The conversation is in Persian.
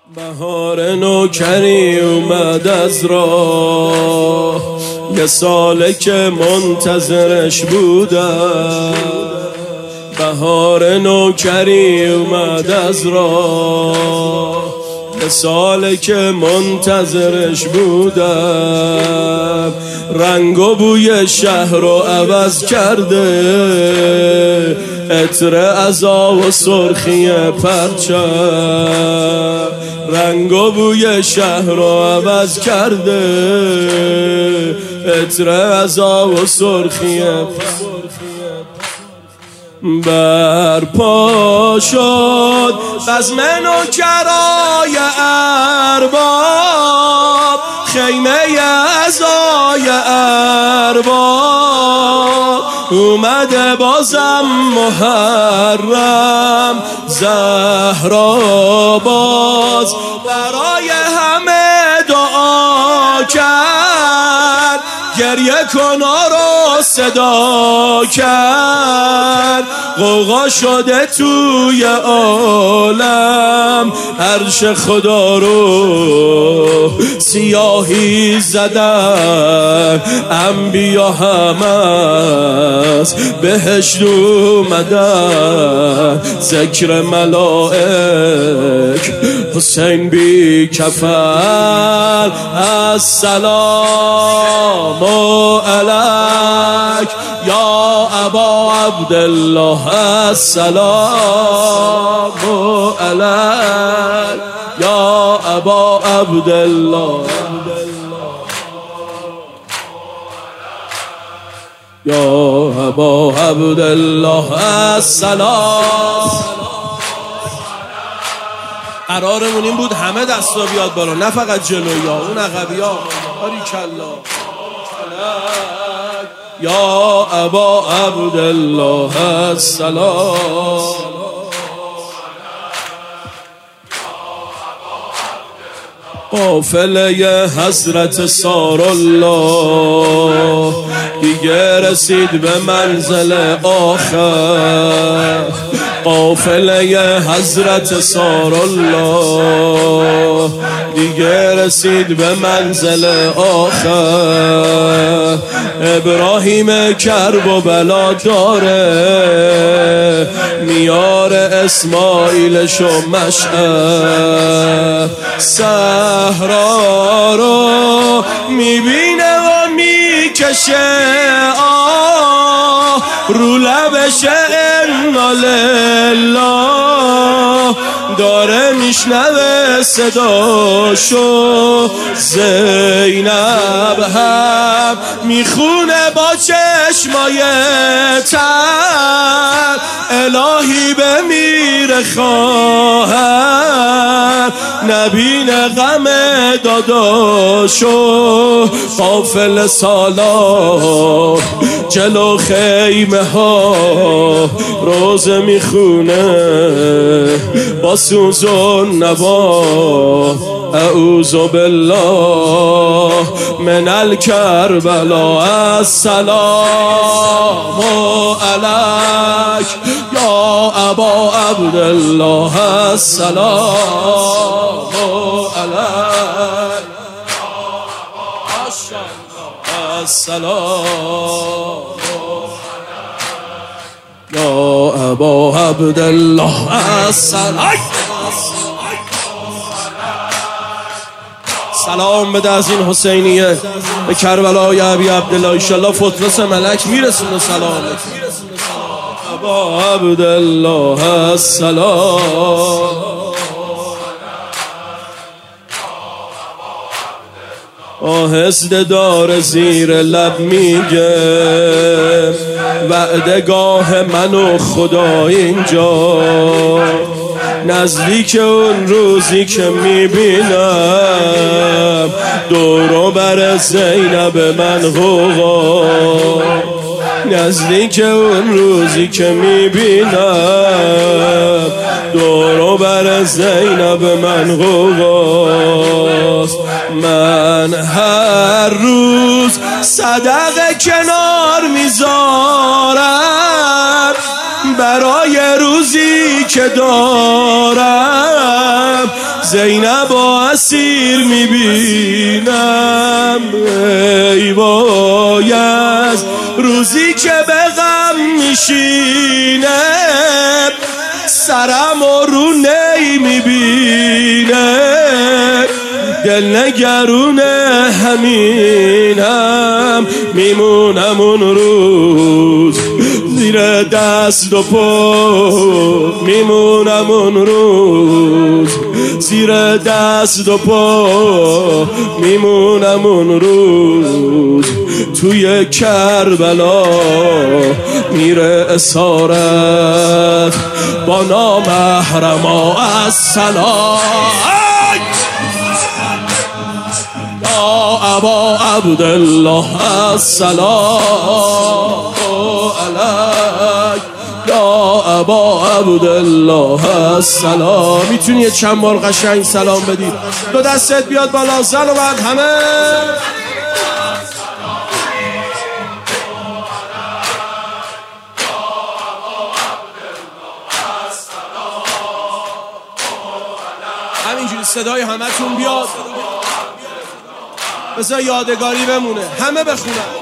بهار نوکری اومد از راه، یه ساله که منتظرش بودم. بهار نوکری اومد از راه، یه ساله که منتظرش بودم. رنگ و بوی شهر رو عوض کرده، عطر عزا و سرخی پرچم. رنگ و بوی شهر رو عوض کرده، عطر عزا و سرخی برپا شد بزم نوکرای ارباب، خیمه عزای ارباب. اومده بازم محرم، زهرا باز برای همه دعا کرد. گریه کنا رو صدا کرد، غوغا شده توی عالم. عرش خدا رو سیاهی زدن، انبیا هم از بهشت اومدن. ذکر ملائک حسین بی کفن، السلام علیک یا ابا عبدالله، السلام علیک یا ابا عبدالله، یا ابا عبدالله السلام. قرارمون این بود همه دستا بیاد بالا، نه فقط جلویا، اون عقبیا. باریکالله یا ابا عبدالله السلام. قافله حضرت سارالله دیگه رسید به منزل آخر. قافله حضرت سارالله دیگه رسید به منزل آخر. ابراهیم کرب و بلا داره، میار اسماعیلش و مشعل. صحرا رو میبینه و میکشه آه، رو لبش انا لله. داره میشنوه صداشو، زینب هم میخونه با چشمای تر. الهی بمیره خواهر، نبینه غم داداشو. قافل سالار جلو خیمه ها روزه میخونه با سوز و نوا. اعوذ بالله من الکربلا، السلام علیک یا ابا عبدالله، السلام علیک السلام یا ابا عبدالله السلام. سلام بده از این حسینیه به کربلای ابی عبدالله، انشالله فطرس ملک میرسونه سلامت. ابا عبدالله السلام. آهسته داره زیر لب میگه، وعدگاه من و خدا اینجا. نزدیک اون روزی که میبینم دور و بر زینب من غوغا. نزدیک اون روزی که میبینم دور و بر زینب من غوغاست. من هر روز صدقه کنار میذارم، برای روزی که دارم زینب و اسیر میبینم، ای وای از روزی که به غم میشینه، سرم و رو نی میبینه، دل نگرونه همینم، میمونم اون روز زیر دست و پا، میمونم اون روز زیر دست و پا، میمونم اون روز توی کربلا، میره اسارت با نامحرما از سلام. یا ابا عبدالله السلام علیک، یا ابا عبدالله السلام. میتونی یه چند بار قشنگ سلام بدی؟ دو دستت بیاد بالا، زن و مرد همه. همینجوری صدای همه تون بیاد، بذار یادگاری بمونه، همه بخونن.